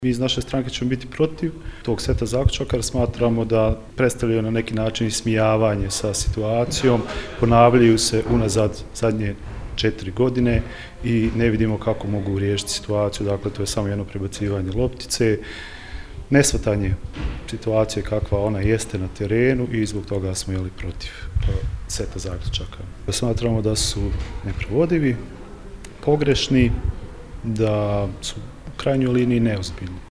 Mi iz naše stranke ćemo biti protiv tog seta zaključaka jer smatramo da predstavljaju na neki način ismijavanje sa situacijom, ponavljaju se unazad zadnje 4 godine i ne vidimo kako mogu riješiti situaciju, dakle to je samo jedno prebacivanje loptice, neshvatanje situacije kakva ona jeste na terenu i zbog toga smo protiv seta zaključaka. Smatramo da su neprovodivi, pogrešni, da su u krajnjoj liniji neozbiljni.